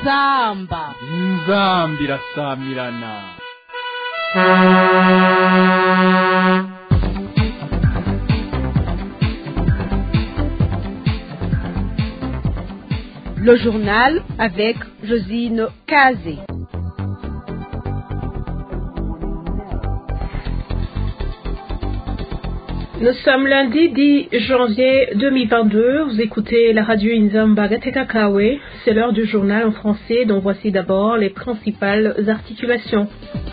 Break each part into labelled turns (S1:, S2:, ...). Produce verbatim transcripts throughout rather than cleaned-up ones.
S1: inzamba
S2: inzamba irasamirana.
S3: Le journal avec Josine Kazé. Nous sommes lundi dix janvier deux mille vingt-deux. Vous écoutez la radio Inzamba Gateka-Kawe. C'est l'heure du journal en français dont voici d'abord les principales articulations.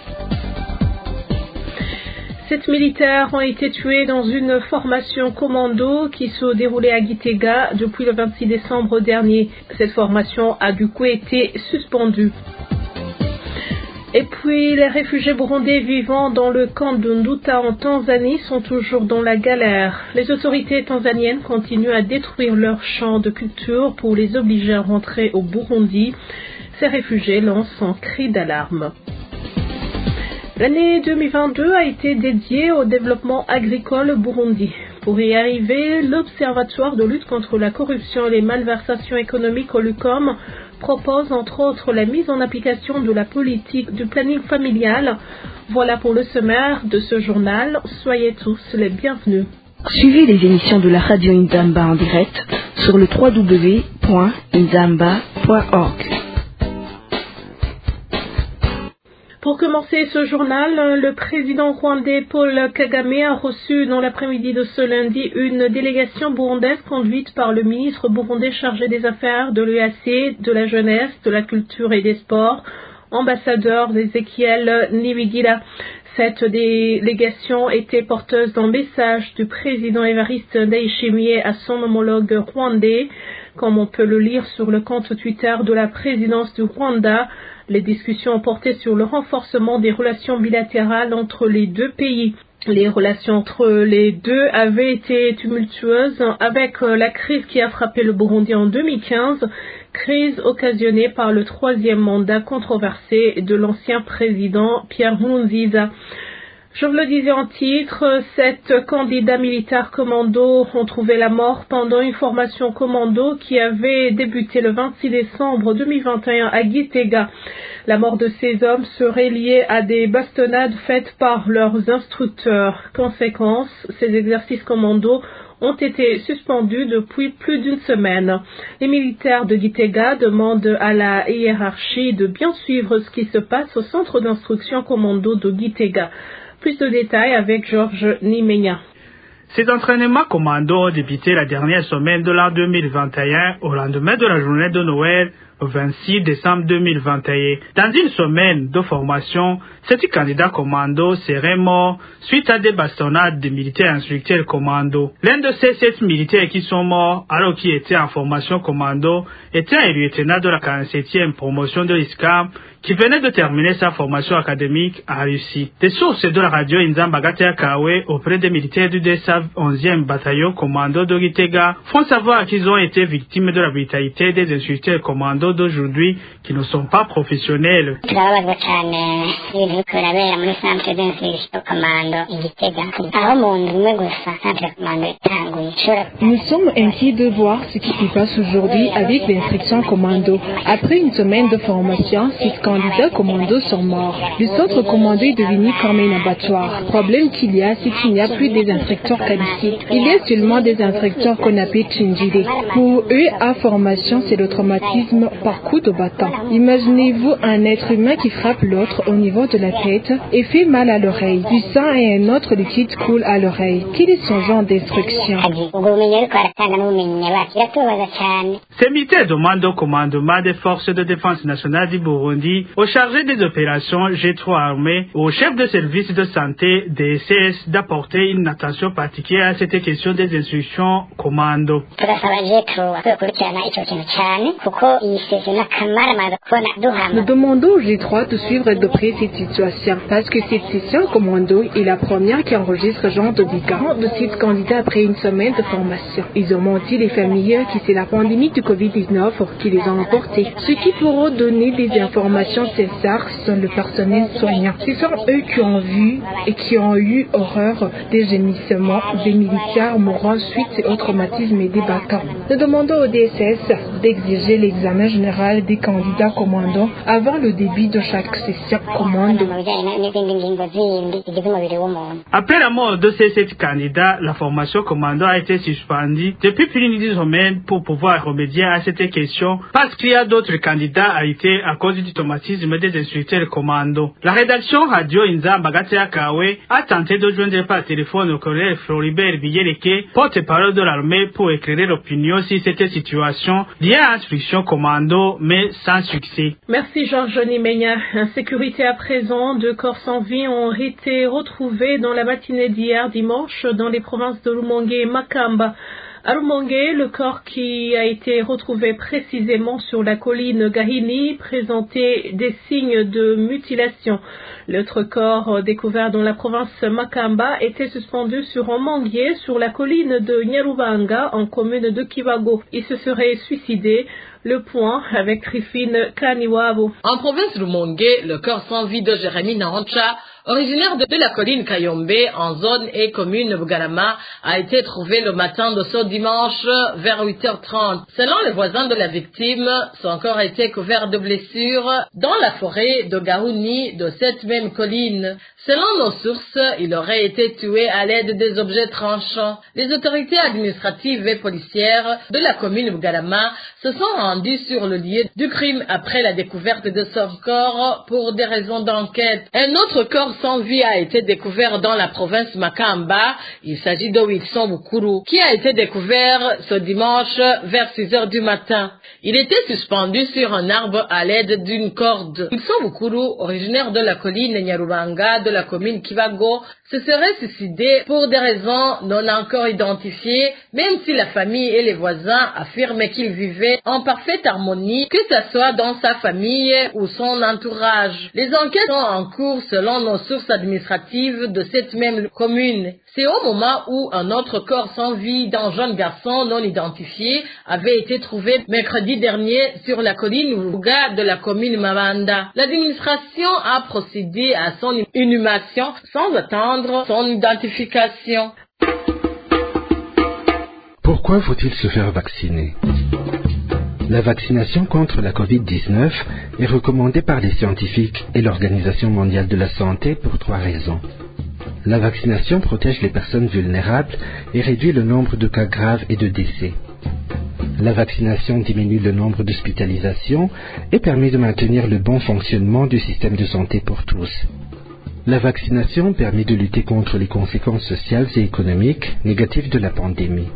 S3: Sept militaires ont été tués dans une formation commando qui se déroulait à Gitega depuis le vingt-six décembre dernier. Cette formation a du coup été suspendue. Et puis, les réfugiés burundais vivant dans le camp de Nduta en Tanzanie sont toujours dans la galère. Les autorités tanzaniennes continuent à détruire leurs champs de culture pour les obliger à rentrer au Burundi. Ces réfugiés lancent un cri d'alarme. L'année deux mille vingt-deux a été dédiée au développement agricole au Burundi. Pour y arriver, l'Observatoire de lutte contre la corruption et les malversations économiques au Lucom propose entre autres la mise en application de la politique du planning familial. Voilà pour le sommaire de ce journal. Soyez tous les bienvenus.
S4: Suivez les émissions de la radio Inzamba en direct sur le w w w point inzamba point org.
S3: Pour commencer ce journal, le président rwandais Paul Kagame a reçu dans l'après-midi de ce lundi une délégation burundaise conduite par le ministre burundais chargé des affaires de l'E A C, de la jeunesse, de la culture et des sports, ambassadeur Ezekiel Nibigira. Cette délégation était porteuse d'un message du président Évariste Ndayishimiye à son homologue rwandais. Comme on peut le lire sur le compte Twitter de la présidence du Rwanda, les discussions ont porté sur le renforcement des relations bilatérales entre les deux pays. Les relations entre les deux avaient été tumultueuses avec la crise qui a frappé le Burundi en deux mille quinze, crise occasionnée par le troisième mandat controversé de l'ancien président Pierre Nkurunziza. Je vous le disais en titre, sept candidats militaires commando ont trouvé la mort pendant une formation commando qui avait débuté le vingt-six décembre deux mille vingt et un à Gitega. La mort de ces hommes serait liée à des bastonnades faites par leurs instructeurs. Conséquence, ces exercices commando ont été suspendus depuis plus d'une semaine. Les militaires de Gitega demandent à la hiérarchie de bien suivre ce qui se passe au centre d'instruction commando de Gitega. Plus de détails avec Georges Nimenya.
S5: Ces entraînements commando ont débuté la dernière semaine de l'an deux mille vingt et un au lendemain de la journée de Noël, au vingt-six décembre deux mille vingt et un. Dans une semaine de formation, sept candidats commando seraient morts suite à des bastonnades de militaires instructeurs commando. L'un de ces sept militaires qui sont morts alors qu'ils étaient en formation commando était un lieutenant de la quarante-septième promotion de l'I S C A M qui venait de terminer sa formation académique en Russie. Des sources de la radio Inzamba Gateka-Kawe auprès des militaires du D S A V onzième bataillon commando de Gitega font savoir qu'ils ont été victimes de la brutalité des instructeurs commando d'aujourd'hui qui ne sont pas professionnels.
S4: Nous sommes inquiets de voir ce qui se passe aujourd'hui avec l'instruction commando. Après une semaine de formation, six candidats commando sont morts. Le centre commando est devenu comme un abattoir. Le problème qu'il y a, c'est qu'il n'y a plus des instructeurs qualifiés. Il y a seulement des instructeurs qu'on appelle Tchinjide. Pour eux, à formation, c'est le traumatisme par coup de bâton. Imaginez-vous un être humain qui frappe l'autre au niveau de la tête et fait mal à l'oreille. Du sang et un autre liquide coule à l'oreille. Quel est son genre d'instruction?
S5: Ces militaires demandent au commandement des forces de défense nationale du Burundi, au chargé des opérations G trois armées, au chef de service de santé des S S d'apporter une attention particulière à cette question des instructions commando.
S4: Nous demandons au G trois de suivre de près cette situation parce que cette session commando est la première qui enregistre genre de dégâts de six candidats après une semaine de formation. Ils ont menti les familles que c'est la pandémie du covid dix-neuf qui les a emportés. Ceux qui pourront donner des informations sincères sont le personnel soignant. Ce sont eux qui ont vu et qui ont eu horreur des gémissements des militaires mourant suite au traumatisme et des bâtons. Nous demandons au D S S d'exiger l'examen générale des candidats commando avant le début de chaque session commando.
S5: Après la mort de ces sept candidats, la formation commando a été suspendue depuis plus d'une semaine pour pouvoir remédier à cette question parce qu'il y a d'autres candidats arrêtés à cause du traumatisme des instructeurs commando. La rédaction radio Inzamba Gatea Kawe a tenté de joindre par téléphone au colonel Floribert Biyeleke, porte-parole de l'armée, pour éclairer l'opinion sur cette situation liée à l'instruction commando, mais sans succès.
S3: Merci Georges Nimenya. Insécurité à présent, deux corps sans vie ont été retrouvés dans la matinée d'hier dimanche dans les provinces de Rumongue et Makamba. À Rumongue, le corps qui a été retrouvé précisément sur la colline Gahini présentait des signes de mutilation. L'autre corps découvert dans la province Makamba était suspendu sur un manguier sur la colline de Nyarubanga en commune de Kivago. Il se serait suicidé. Le point avec Rifine Kaniwabo.
S1: En province Rumongue, le corps sans vie de Jérémy Narancha, originaire de la colline Kayombe, en zone et commune Bugarama, a été trouvé le matin de ce dimanche vers huit heures trente. Selon les voisins de la victime, son corps a été couvert de blessures dans la forêt de Gahouni de cette même colline. Selon nos sources, il aurait été tué à l'aide des objets tranchants. Les autorités administratives et policières de la commune Bugarama se sont rendues sur le lieu du crime après la découverte de son corps pour des raisons d'enquête. Un autre corps sans vie a été découvert dans la province Makamba. Il s'agit de Wilson Bukuru, qui a été découvert ce dimanche vers six heures du matin. Il était suspendu sur un arbre à l'aide d'une corde. Wilson Bukuru, originaire de la colline Nyarubanga de la commune Kivago, se serait suicidé pour des raisons non encore identifiées, même si la famille et les voisins affirment qu'il vivait en parfaite harmonie, que ce soit dans sa famille ou son entourage. Les enquêtes sont en cours selon nos sources administratives de cette même commune. C'est au moment où un autre corps sans vie d'un jeune garçon non identifié avait été trouvé mercredi dernier sur la colline Uruga de la commune Mabanda. L'administration a procédé à son inhumation sans attendre son identification.
S6: Pourquoi faut-il se faire vacciner ? La vaccination contre la covid dix-neuf est recommandée par les scientifiques et l'Organisation mondiale de la santé pour trois raisons. La vaccination protège les personnes vulnérables et réduit le nombre de cas graves et de décès. La vaccination diminue le nombre d'hospitalisations et permet de maintenir le bon fonctionnement du système de santé pour tous. La vaccination permet de lutter contre les conséquences sociales et économiques négatives de la pandémie.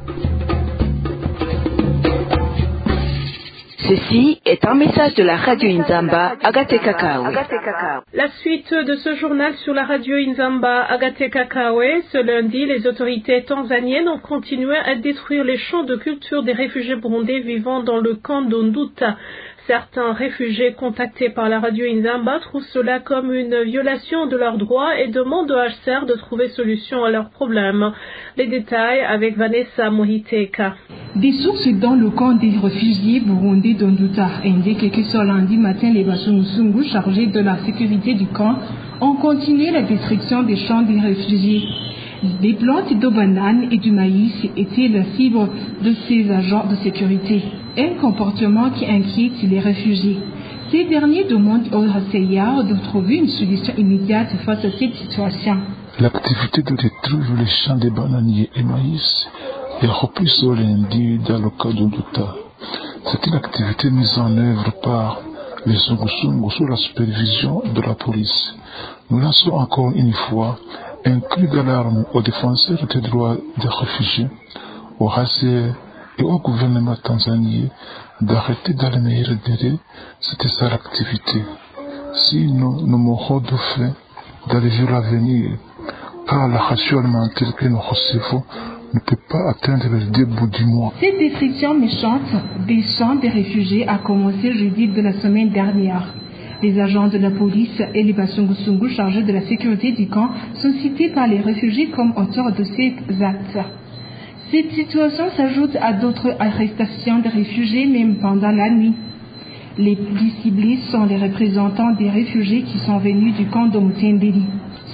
S7: Ceci est un message de la radio Inzamba Agate Kakao.
S3: La suite de ce journal sur la radio Inzamba Agate Kakao. Ce lundi, les autorités tanzaniennes ont continué à détruire les champs de culture des réfugiés burundais vivant dans le camp d'Onduta. Certains réfugiés contactés par la radio Inzamba trouvent cela comme une violation de leurs droits et demandent au H C R de trouver solution à leurs problèmes. Les détails avec Vanessa Mohiteka.
S4: Des sources dans le camp des réfugiés burundais d'Onduta indiquent que ce lundi matin, les Basungusungu chargés de la sécurité du camp ont continué la destruction des champs des réfugiés. Des plantes de bananes et du maïs étaient la cible de ces agents de sécurité. Un comportement qui inquiète les réfugiés. Ces derniers demandent au H C R de trouver une solution immédiate face à cette situation.
S8: L'activité de détruire les champs de bananiers et maïs est reprise ce lundi dans le cas d'Onduta. C'est une activité mise en œuvre par les Sungusungu sous la supervision de la police. Nous lançons encore une fois un cri d'alarme aux défenseurs des droits des réfugiés, au H C R et au gouvernement tanzanien d'arrêter dans les meilleurs délais cette sale activité. Sinon, nous mourrons de faim dans les jours à venir, car la ration alimentaire que nous recevons ne peut pas atteindre le début du mois.
S4: Cette destruction méchante des champs des réfugiés a commencé jeudi de la semaine dernière. Les agents de la police et les Basungusungu chargés de la sécurité du camp sont cités par les réfugiés comme auteurs de ces actes. Cette situation s'ajoute à d'autres arrestations de réfugiés même pendant la nuit. Les plus ciblés sont les représentants des réfugiés qui sont venus du camp de Mutendeli.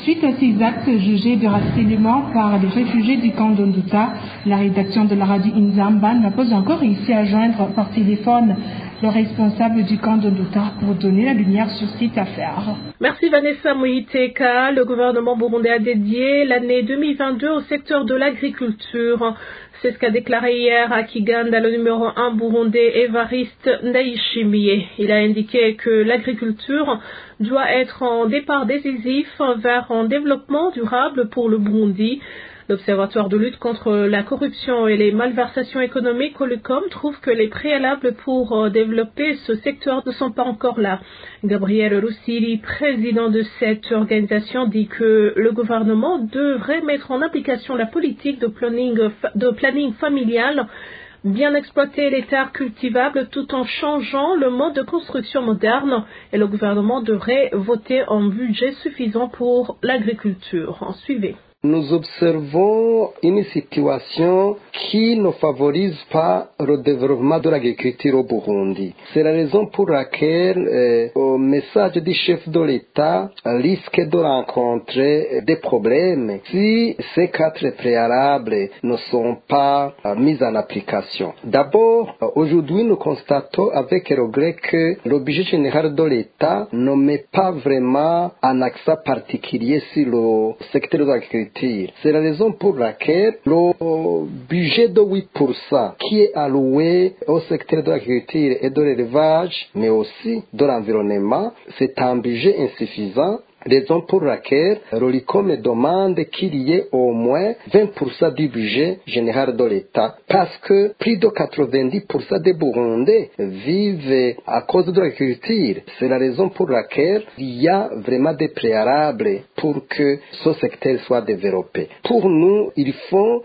S4: Suite à ces actes jugés de harcèlement par les réfugiés du camp d'Onduta, la rédaction de la radio Inzamba n'a pas encore réussi à joindre par téléphone le responsable du camp d'Onduta pour donner la lumière sur cette affaire.
S3: Merci Vanessa Moïteka. Le gouvernement burundais a dédié l'année deux mille vingt-deux au secteur de l'agriculture. C'est ce qu'a déclaré hier à Kiganda le numéro un burundais Évariste Ndayishimiye. Il a indiqué que l'agriculture doit être un départ décisif vers un développement durable pour le Burundi. L'Observatoire de lutte contre la corruption et les malversations économiques, Olucom, trouve que les préalables pour développer ce secteur ne sont pas encore là. Gabriel Roussili, président de cette organisation, dit que le gouvernement devrait mettre en application la politique de planning, de planning familial, bien exploiter les terres cultivables tout en changeant le mode de construction moderne, et le gouvernement devrait voter un budget suffisant pour l'agriculture. Suivez.
S9: Nous observons une situation qui ne favorise pas le développement de l'agriculture au Burundi. C'est la raison pour laquelle euh, au message du chef de l'État risque de rencontrer des problèmes si ces quatre préalables ne sont pas euh, mis en application. D'abord, euh, aujourd'hui, nous constatons avec regret que le budget général de l'État ne met pas vraiment un accent particulier sur le secteur de l'agriculture. C'est la raison pour laquelle le budget de huit pour cent qui est alloué au secteur de l'agriculture et de l'élevage, mais aussi de l'environnement, c'est un budget insuffisant. Raison pour laquelle l'Olicom demande qu'il y ait au moins vingt pour cent du budget général de l'État, parce que plus de quatre-vingt-dix pour cent des Burundais vivent à cause de l'agriculture. C'est la raison pour laquelle il y a vraiment des préalables pour que ce secteur soit développé. Pour nous, il faut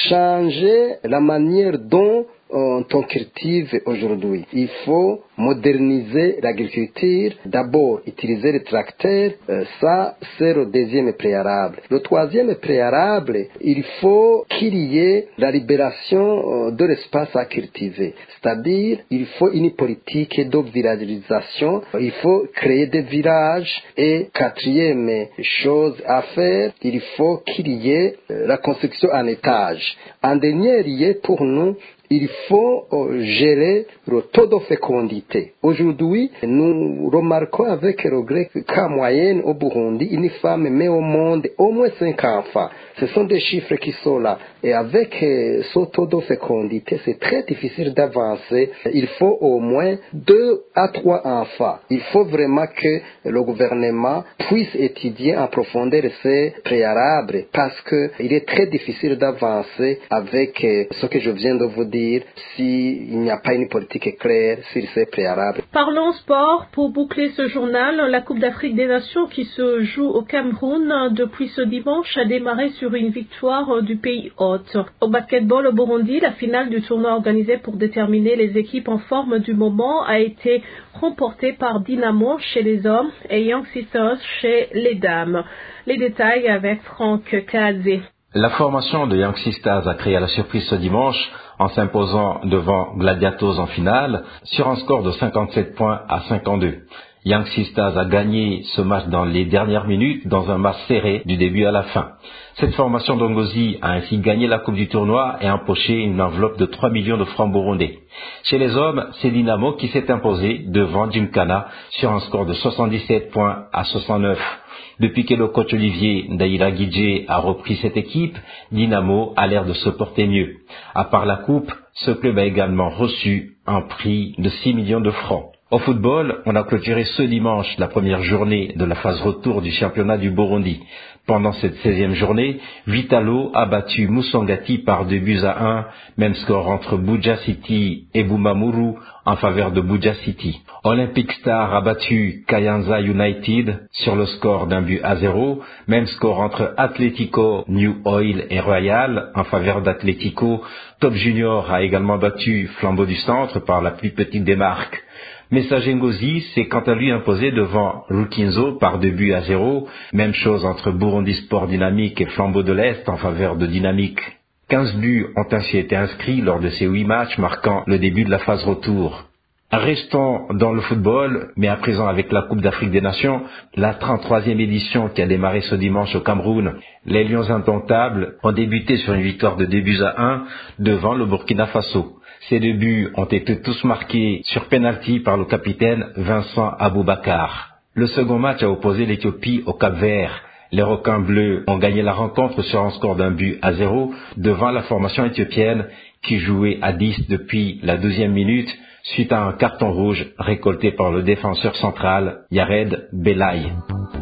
S9: changer la manière dont on cultive aujourd'hui. Il faut moderniser l'agriculture. D'abord, utiliser les tracteurs. Euh, ça, c'est le deuxième préalable. Le troisième préalable, il faut qu'il y ait la libération euh, de l'espace à cultiver. C'est-à-dire, il faut une politique de villagerisation. Il faut créer des villages. Et quatrième chose à faire, il faut qu'il y ait euh, la construction en étage. En dernier lieu, pour nous, il faut euh, gérer le taux de fécondité. Aujourd'hui, nous remarquons avec regret qu'en moyenne au Burundi, une femme met au monde au moins cinq enfants. Ce sont des chiffres qui sont là. Et avec euh, ce taux de fécondité, c'est très difficile d'avancer. Il faut au moins deux à trois enfants. Il faut vraiment que le gouvernement puisse étudier en profondeur ces préalables, parce qu'il est très difficile d'avancer avec euh, ce que je viens de vous dire, s'il n'y a pas une politique claire sur ces préalables.
S3: Parlons sport. Pour boucler ce journal, la Coupe d'Afrique des Nations qui se joue au Cameroun depuis ce dimanche a démarré sur une victoire du pays hôte. Au basketball au Burundi, la finale du tournoi organisé pour déterminer les équipes en forme du moment a été remportée par Dynamo chez les hommes et Young Sisters chez les dames. Les détails avec Franck Kazé.
S10: La formation de Young Sisters a créé la surprise ce dimanche en s'imposant devant Gladiators en finale sur un score de cinquante-sept points à cinquante-deux. Young Sisters a gagné ce match dans les dernières minutes dans un match serré du début à la fin. Cette formation d'Ongozi a ainsi gagné la coupe du tournoi et empoché une enveloppe de trois millions de francs burundais. Chez les hommes, c'est Dynamo qui s'est imposé devant Gymkhana sur un score de soixante-dix-sept points à soixante-neuf. Depuis que le coach Olivier Ndaïla Guidjé a repris cette équipe, Dynamo a l'air de se porter mieux. À part la coupe, ce club a également reçu un prix de six millions de francs. Au football, on a clôturé ce dimanche la première journée de la phase retour du championnat du Burundi. Pendant cette seizième journée, Vitalo a battu Musongati par deux buts à un, même score entre Buja City et Bumamuru en faveur de Buja City. Olympic Star a battu Kayanza United sur le score d'un but à zéro, même score entre Atlético, New Oil et Royal en faveur d'Atlético. Top Junior a également battu Flambeau du Centre par la plus petite des marques. Messager Ngozi s'est quant à lui imposé devant Rukinzo par deux buts à zéro, même chose entre Burundi Sport Dynamique et Flambeau de l'Est en faveur de Dynamique. quinze buts ont ainsi été inscrits lors de ces huit matchs marquant le début de la phase retour. Restons dans le football, mais à présent avec la Coupe d'Afrique des Nations, la trente-troisième édition qui a démarré ce dimanche au Cameroun. Les Lions indomptables ont débuté sur une victoire de deux buts à un devant le Burkina Faso. Ces deux buts ont été tous marqués sur penalty par le capitaine Vincent Aboubakar. Le second match a opposé l'Éthiopie au Cap-Vert. Les requins bleus ont gagné la rencontre sur un score d'un but à zéro devant la formation éthiopienne qui jouait à dix depuis la douzième minute suite à un carton rouge récolté par le défenseur central Yared Belaï.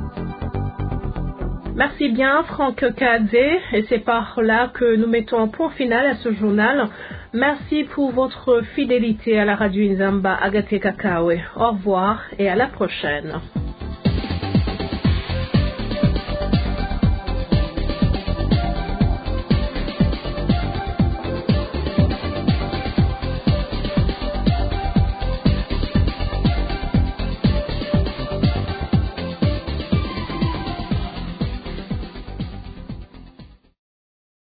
S3: Merci bien Franck Kadze, et c'est par là que nous mettons un point final à ce journal. Merci pour votre fidélité à la radio Inzamba Agate Kakawe. Au revoir et à la prochaine.